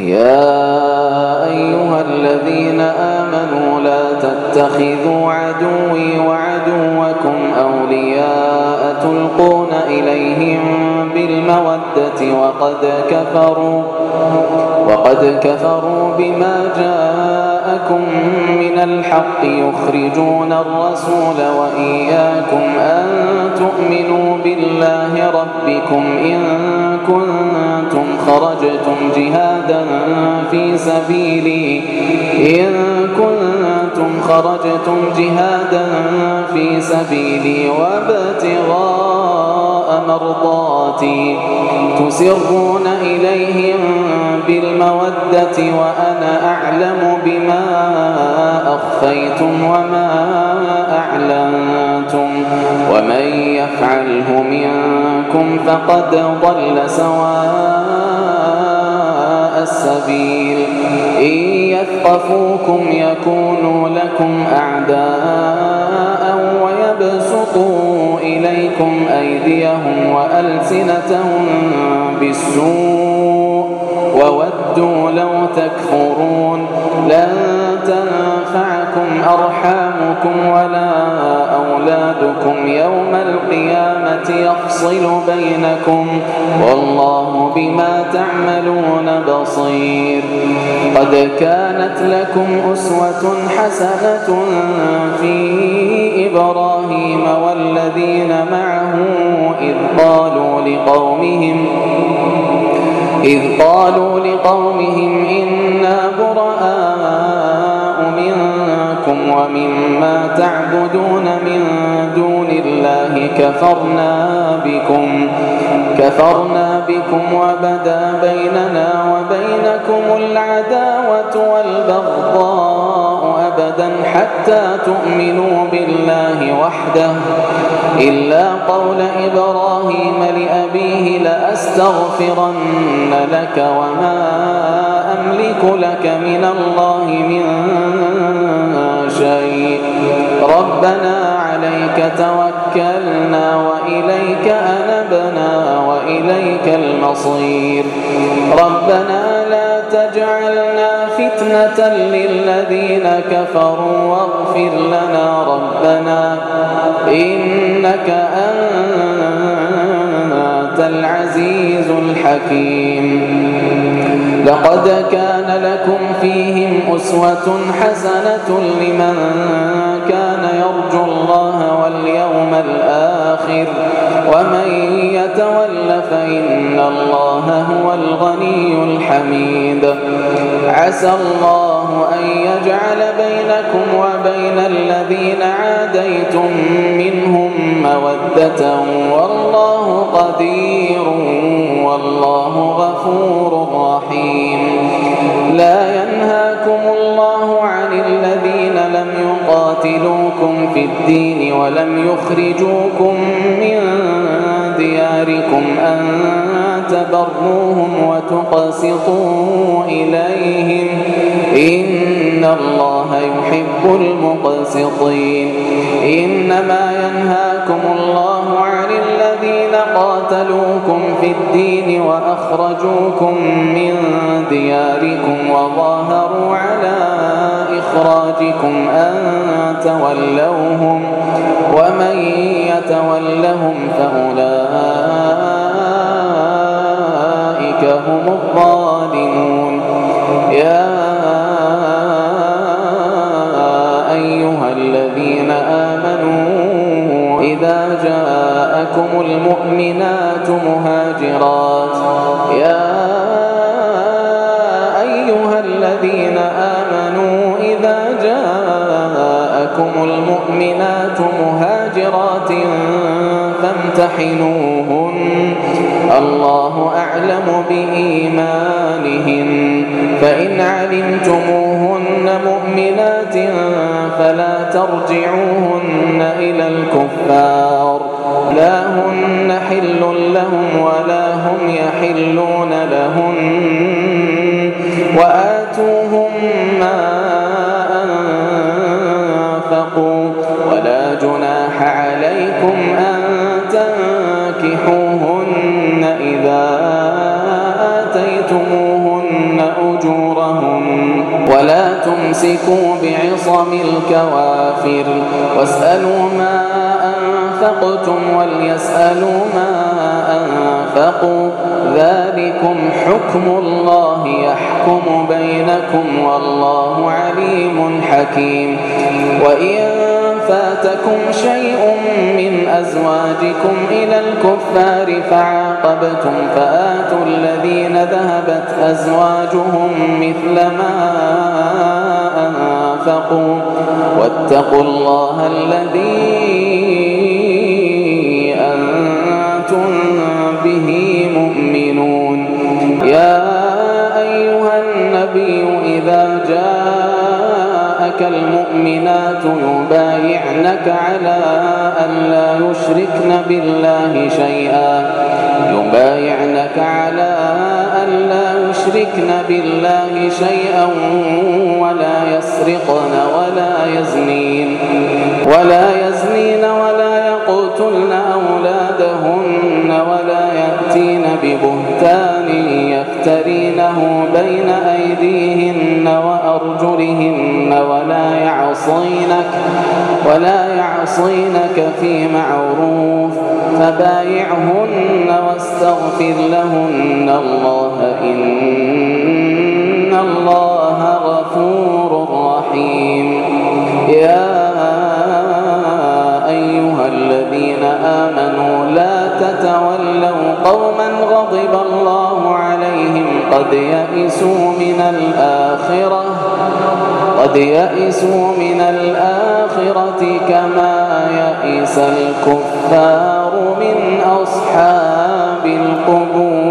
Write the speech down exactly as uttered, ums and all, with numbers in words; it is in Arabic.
يا أيها الذين آمنوا لا تتخذوا عدوي وعدوكم أولياء تلقون إليهم بالمودة وقد كفروا وقد كفروا بما جاءكم من الحق يخرجون الرسول وإياكم أن تؤمنوا بالله ربكم إن كنتم خرجتم جهادا في سبيلي إن كنتم خرجتم جهادا في سبيلي وابتغاء مرضاتي تسرون إليهم بالمودة وأنا أعلم بما أخفيتم وما أعلنتم ومن يفعله منكم فقد ضل سواء السبيل إن يثقفوكم يكونوا لكم أعداء ويبسطوا إليكم أيديهم وألسنتهم بالسوء وودوا لو تكفرون لن تنفعكم أرحامكم ولا أولادكم يوم القيامة يفصل بينكم والله بما تعملون بصير قد كانت لكم أسوة حسنة في إبراهيم والذين معه إذ قالوا لقومهم إذ قالوا لقومهم إنا براء منكم ومما تعبدون من دون الله كفرنا بكم كفرنا بكم وبدا بيننا وبينكم العداوة والبغضاء أبدا حتى تؤمنوا بالله وحده إلا قول إبراهيم لأبيه لأستغفرن لك وما أملك لك من الله من شيء ربنا عليك توكلنا وإليك أنبنا وإليك المصير ربنا لا تجعلنا فتنة للذين كفروا واغفر لنا ربنا إنك أنت العزيز الحكيم لقد كان لكم فيهم أسوة حسنة لمن كان يرجو الله واليوم الآخر ومن يتول فإن الله هو الغني الحميد عسى الله أن يجعل بينكم وبين الذين عاديتم منهم مودة والله قدير والله غفور رحيم لا ينهاكم الله عن الذين لم يقاتلوكم في الدين ولم يخرجوكم من دياركم أن تبروهم وتقسطوا إليهم إن الله يحب المقسطين إنما ينهاكم الله عن الذين قاتلوكم في الدين وأخرجوكم من دياركم وظاهروا على إخراجكم أن تولوهم ومن يتولهم فأولئك هم الظالمون يا أيها الذين آمنوا إذا جاءكم المؤمنات مهاجرات يا أيها الذين آمنوا إذا جاءكم المؤمنات مهاجرات فامتحنوهن الله أعلم بإيمانهن فإن علمتموهن مؤمنات فلا ترجعوهن إلى الكفار لا هن حل لهم ولا هم يحلون لهن وآتوهم ما أنفقوا ولا جناح عليكم أن تنكحوهن إذا آتيتموهن أجورهم ولا تمسكوا بعصم الكوافر واسألوا ما أنفقتم وليسألوا ما أنفقوا ذلكم حكم الله يحكم بينكم والله عليم حكيم. وإن فاتكم شيء من أزواجكم إلى الكفار فعاقبتم فآتوا الذين ذهبت أزواجهم مثل ما أنفقوا واتقوا الله الذي أنتم به مؤمنون. يا أيها النبي إذا جاءك المؤمنات يبايعنك على أن لا يشركن بالله شيئا يبايعنك على أن لا يشركن بالله شيئا ولا يسرقن ولا يزنين ولا يزنين ولا يقتلن أولادهن ولا يأتين ببهتان يفترينه بين أيديهن وأرجلهن ولا يعصينك ولا يعصينك في معروف فبايعهن واستغفر لهن الله إن الله غفور رحيم. يا أيها الذين آمنوا لا تتولوا قوما غضب الله عليهم قد يئسوا من الآخرة قد يئسوا من الآخرة كما يئس الكفار من أصحاب القبور.